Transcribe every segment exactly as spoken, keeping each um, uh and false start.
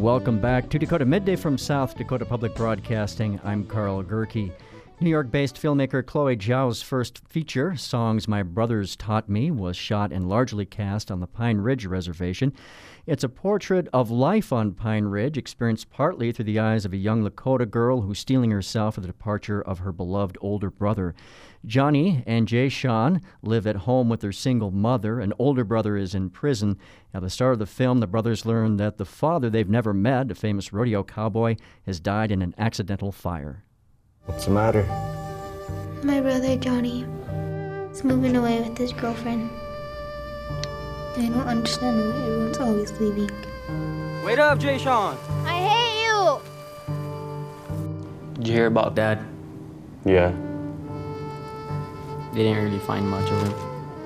Welcome back to Dakota Midday from South Dakota Public Broadcasting. I'm Carl Gerke. New York-based filmmaker Chloe Zhao's first feature, Songs My Brothers Taught Me, was shot and largely cast on the Pine Ridge Reservation. It's a portrait of life on Pine Ridge, experienced partly through the eyes of a young Lakota girl who's steeling herself for the departure of her beloved older brother. Johnny and Jay Sean live at home with their single mother. An older brother is in prison. At the start of the film, the brothers learn that the father they've never met, a famous rodeo cowboy, has died in an accidental fire. What's the matter? My brother Johnny is moving away with his girlfriend. I don't understand why everyone's always leaving. Wait up, Jay Sean! I hate you! Did you hear about Dad? Yeah. They didn't really find much of him.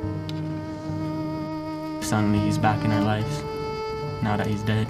Suddenly he's back in our lives, now that he's dead.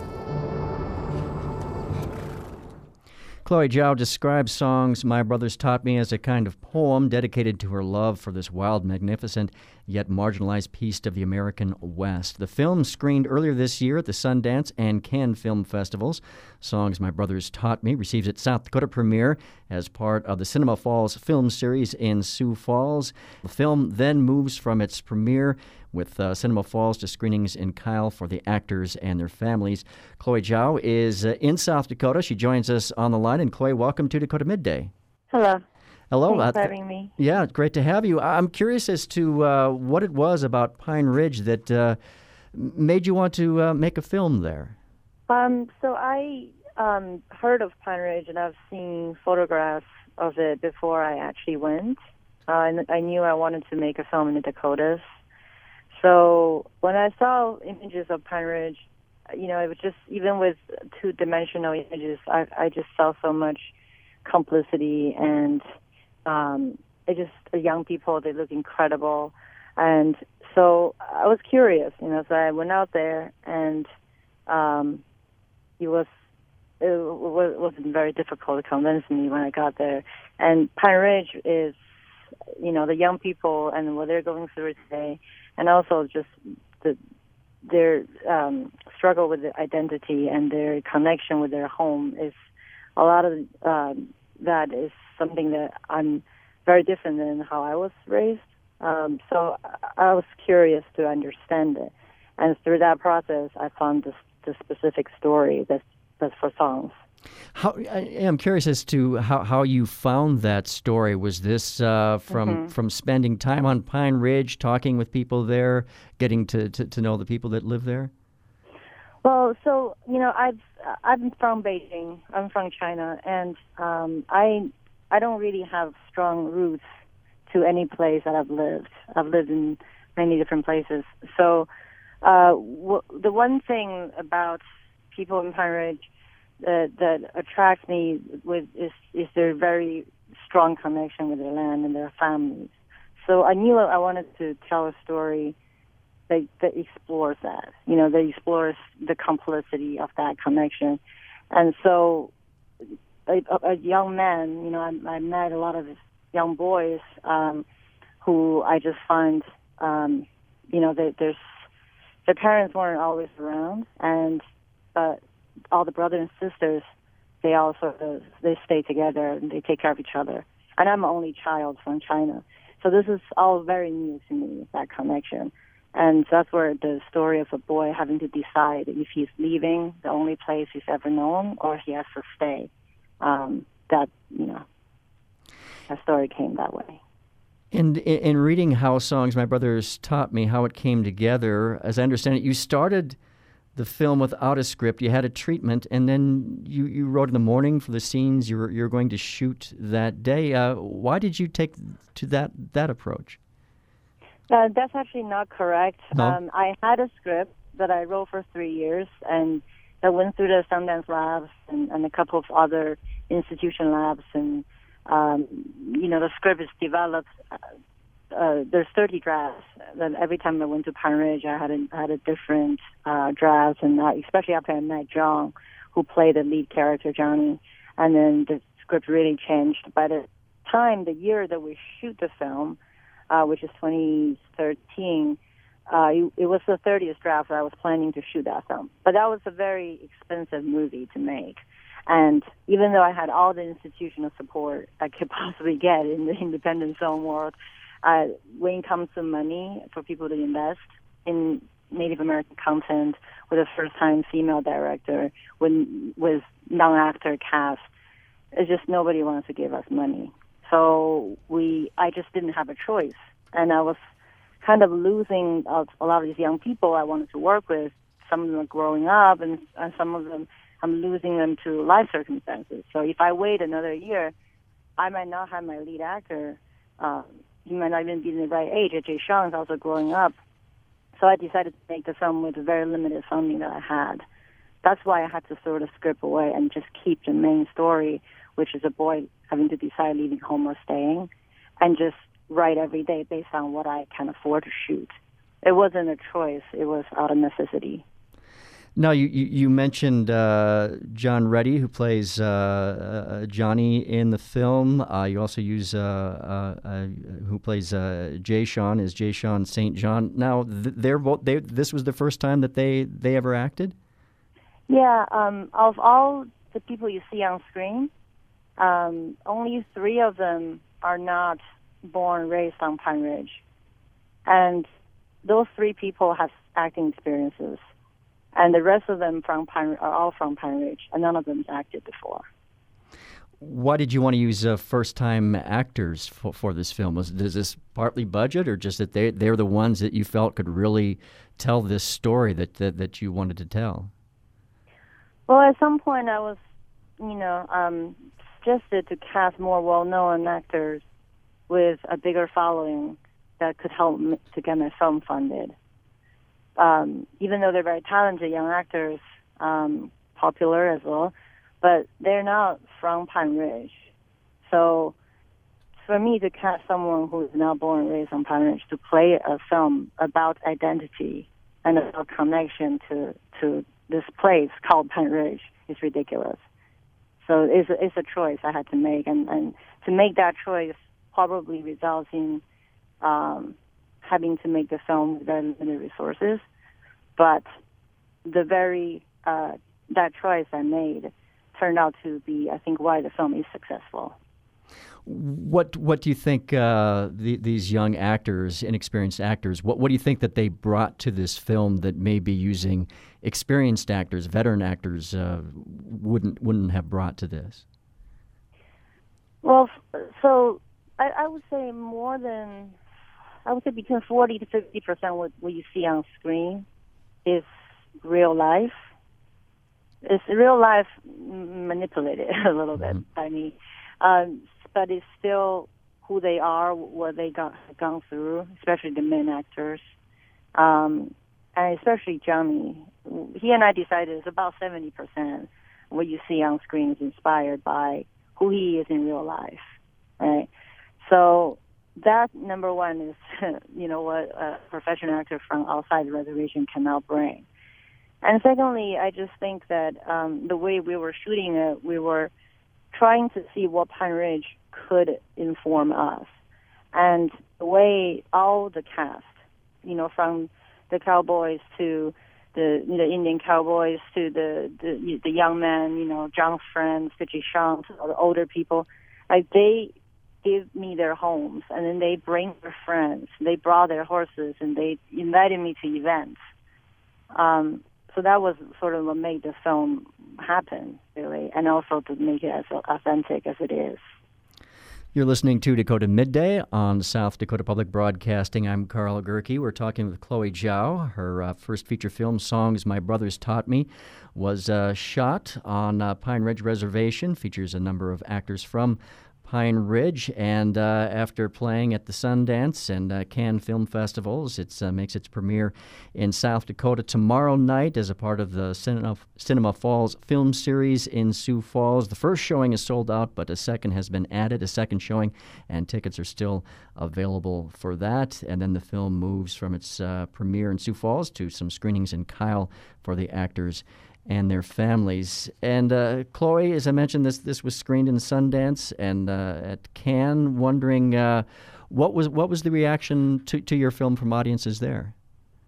Chloe Zhao describes Songs My Brothers Taught Me as a kind of poem dedicated to her love for this wild, magnificent, yet marginalized piece of the American West. The film screened earlier this year at the Sundance and Cannes Film Festivals. Songs My Brothers Taught Me receives its South Dakota premiere as part of the Cinema Falls film series in Sioux Falls. The film then moves from its premiere with uh, Cinema Falls to screenings in Kyle for the actors and their families. Chloe Zhao is uh, in South Dakota. She joins us on the line. And Chloe, welcome to Dakota Midday. Hello. Hello. Thanks for uh, having me. Yeah, it's great to have you. I'm curious as to uh, what it was about Pine Ridge that uh, made you want to uh, make a film there. Um, so I um, heard of Pine Ridge, and I've seen photographs of it before I actually went. Uh, and I knew I wanted to make a film in the Dakotas. So when I saw images of Pine Ridge, you know, it was just, even with two-dimensional images, I, I just saw so much complicity, and um, it just, the young people, they look incredible. And so I was curious, you know, so I went out there, and um, it was, it was, wasn't very difficult to convince me when I got there. And Pine Ridge is, you know, the young people and what they're going through today, and also just the their um, struggle with their identity and their connection with their home is a lot of um, that is something that I'm very different than how I was raised. Um, so I was curious to understand it, and through that process, I found this, this specific story that's that's for songs. How, I am curious as to how, how you found that story. Was this uh, from Mm-hmm. from spending time on Pine Ridge, talking with people there, getting to, to, to know the people that live there? Well, so you know, I've I'm from Beijing. I'm from China, and um, I I don't really have strong roots to any place that I've lived. I've lived in many different places. So uh, w- the one thing about people in Pine Ridge that that attracts me with is is their very strong connection with their land and their families. So I knew I wanted to tell a story that that explores that, you know, that explores the complicity of that connection. And so a, a young man, you know, I, I met a lot of young boys um, who I just find, um, you know, that there's their parents weren't always around, and but all the brothers and sisters, they all sort of, they stay together and they take care of each other. And I'm the only child from China. So this is all very new to me, that connection. And that's where the story of a boy having to decide if he's leaving the only place he's ever known or he has to stay. Um, that, you know, that story came that way. And in, in reading how Songs My Brothers Taught Me, how it came together, as I understand it, you started the film without a script. You had a treatment, and then you, you wrote in the morning for the scenes you were, you were going to shoot that day. Uh, why did you take to that that approach? Uh, that's actually not correct. No? Um, I had a script that I wrote for three years, and that went through the Sundance Labs and, and a couple of other institution labs. And, um, you know, the script is developed. Uh, uh, there's thirty drafts. Then every time I went to Pine Ridge, I had a, had a different uh, draft, and uh, especially after I met John, who played the lead character, Johnny. And then the script really changed. By the time, the year that we shoot the film, uh, which is twenty thirteen, uh, it, it was the thirtieth draft that I was planning to shoot that film. But that was a very expensive movie to make. And even though I had all the institutional support I could possibly get in the independent film world, uh, when it comes to money for people to invest in Native American content with a first-time female director, when, with non-actor cast, it's just nobody wants to give us money. So we, I just didn't have a choice. And I was kind of losing a, a lot of these young people I wanted to work with. Some of them are growing up, and, and some of them, I'm losing them to life circumstances. So if I wait another year, I might not have my lead actor. Um, he might not even be in the right age. Jay Sean is also growing up. So I decided to make the film with the very limited funding that I had. That's why I had to sort of script away and just keep the main story, which is a boy having to decide leaving home or staying, and just write every day based on what I can afford to shoot. It wasn't a choice. It was out of necessity. Now, you, you, you mentioned uh, John Reddy, who plays uh, uh, Johnny in the film. Uh, you also use, uh, uh, uh, who plays uh, Jay Sean, is Jay Sean Saint John. Now, th- they're both, they, this was the first time that they, they ever acted? Yeah, um, of all the people you see on screen, um, only three of them are not born, raised on Pine Ridge. And those three people have acting experiences. And the rest of them from Pine, are all from Pine Ridge, and none of them acted before. Why did you want to use uh, first-time actors for, for this film? Was is this partly budget, or just that they they're the ones that you felt could really tell this story that that, that you wanted to tell? Well, at some point I was, you know, um, suggested to cast more well-known actors with a bigger following that could help me to get my film funded. Um, even though they're very talented young actors, um, popular as well, but they're not from Pine Ridge. So for me to cast someone who is not born and raised on Pine Ridge to play a film about identity and about connection to, to this place called Pine Ridge is ridiculous. So it's a, it's a choice I had to make, and, and to make that choice probably results in um, having to make the film with very limited resources, but the very uh, that choice I made turned out to be, I think, why the film is successful. What what do you think uh, the, these young actors, inexperienced actors, what what do you think that they brought to this film that maybe using experienced actors, veteran actors, uh, wouldn't wouldn't have brought to this? Well, so I, I would say more than. I would say between forty to fifty percent what, what you see on screen is real life. It's real life manipulated a little bit mm-hmm. by me. Um, but it's still who they are, what they got gone through, especially the main actors. Um, and especially Johnny. He and I decided it's about seventy percent what you see on screen is inspired by who he is in real life, right? So that, number one, is, you know, what a professional actor from outside the reservation cannot bring. And secondly, I just think that um, the way we were shooting it, we were trying to see what Pine Ridge could inform us. And the way all the cast, you know, from the cowboys to the the Indian cowboys to the the, the young men, you know, John's friends, to Jay Sean, to the older people, like they give me their homes, and then they bring their friends. They brought their horses, and they invited me to events. Um, so that was sort of what made the film happen, really, and also to make it as authentic as it is. You're listening to Dakota Midday on South Dakota Public Broadcasting. I'm Carl Gerke. We're talking with Chloe Zhao. Her uh, first feature film, Songs My Brothers Taught Me, was uh, shot on uh, Pine Ridge Reservation, features a number of actors from Pine Ridge, and uh, after playing at the Sundance and uh, Cannes Film Festivals, it uh, makes its premiere in South Dakota tomorrow night as a part of the Cinema, Cinema Falls film series in Sioux Falls. The first showing is sold out, but a second has been added, a second showing, and tickets are still available for that. And then the film moves from its uh, premiere in Sioux Falls to some screenings in Kyle for the actors and their families. And uh, Chloe, as I mentioned, this this was screened in Sundance and uh, at Cannes. Wondering uh, what was what was the reaction to, to your film from audiences there?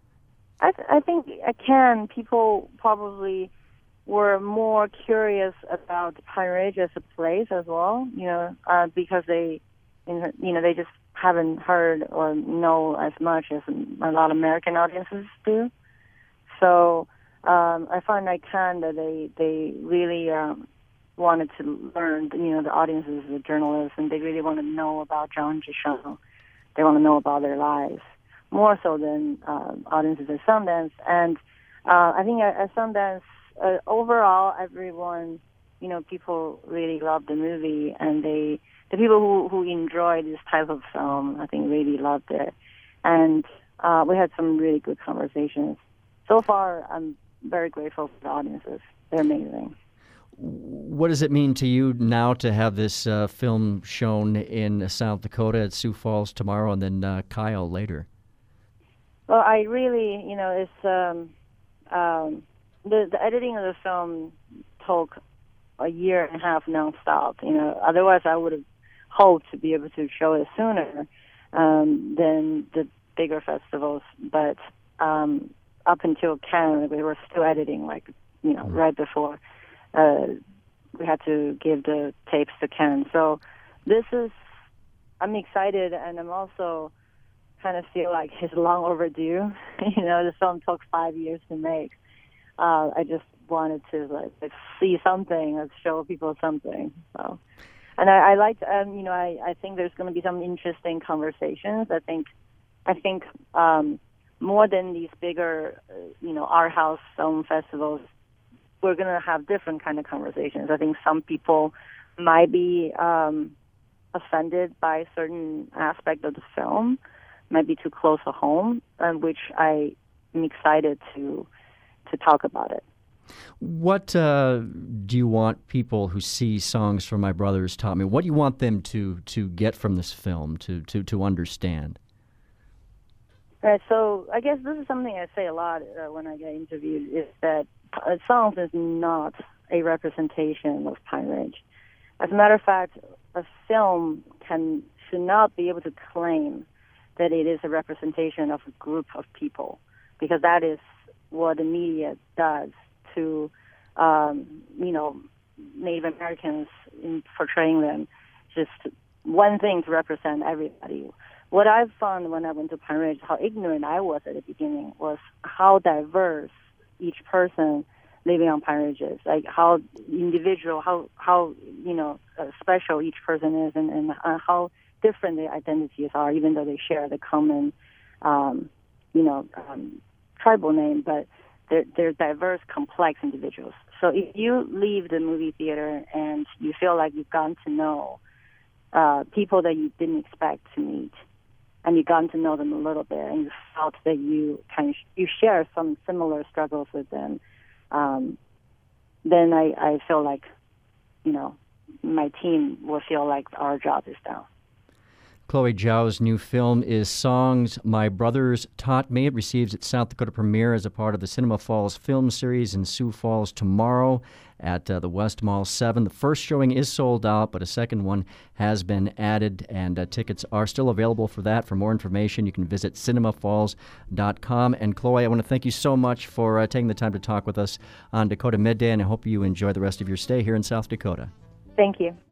I, th- I think at Cannes, people probably were more curious about Pine Ridge as a place as well, you know, uh, because they, you know, they just haven't heard or know as much as a lot of American audiences do. So um, I find at Cannes that they they really um, wanted to learn, you know, the audiences, the journalists, and they really want to know about Zhao and Zhisheng. They want to know about their lives more so than uh, audiences at Sundance. And uh, I think at, at Sundance, uh, overall, everyone, you know, people really loved the movie, and they, the people who, who enjoy this type of film, I think really loved it. And uh, we had some really good conversations. So far, I'm very grateful for the audiences. They're amazing. What does it mean to you now to have this uh, film shown in South Dakota at Sioux Falls tomorrow, and then uh, Kyle later? Well, I really, you know, it's um, um, the the editing of the film took a year and a half nonstop. You know, otherwise I would have hoped to be able to show it sooner um, than the bigger festivals. But um, up until Cannes, we were still editing, like, you know, mm-hmm. right before uh, we had to give the tapes to Cannes. So this is, I'm excited, and I'm also kind of feel like it's long overdue. You know, the film took five years to make. Uh, I just wanted to like, like see something, like show people something. So, and I, I like, um, you know, I, I think there's going to be some interesting conversations. I think, I think um, more than these bigger, uh, you know, art house film festivals, we're going to have different kind of conversations. I think some people might be um, offended by a certain aspect of the film, might be too close to home, um, which I am excited to to talk about it. What uh, do you want people who see Songs from My Brothers Taught Me, what do you want them to, to get from this film, to, to, to understand? Right, so I guess this is something I say a lot uh, when I get interviewed, is that uh, Songs is not a representation of Pine Ridge. As a matter of fact, a film can should not be able to claim that it is a representation of a group of people, because that is what the media does to, um, you know, Native Americans in portraying them. Just one thing to represent everybody. What I've found when I went to Pine Ridge, how ignorant I was at the beginning, was how diverse each person living on Pine Ridge is. Like how individual, how, how you know, uh, special each person is, and, and uh, how different their identities are, even though they share the common, um, you know, um, tribal name, but they're, they're diverse, complex individuals. So if you leave the movie theater and you feel like you've gotten to know uh, people that you didn't expect to meet, and you've gotten to know them a little bit, and you felt that you kind of you share some similar struggles with them, um, then I, I feel like, you know, my team will feel like our job is done. Chloe Zhao's new film is Songs My Brothers Taught Me. It receives its South Dakota premiere as a part of the Cinema Falls film series in Sioux Falls tomorrow at uh, the West Mall seven. The first showing is sold out, but a second one has been added, and uh, tickets are still available for that. For more information, you can visit cinema falls dot com. And Chloe, I want to thank you so much for uh, taking the time to talk with us on Dakota Midday, and I hope you enjoy the rest of your stay here in South Dakota. Thank you.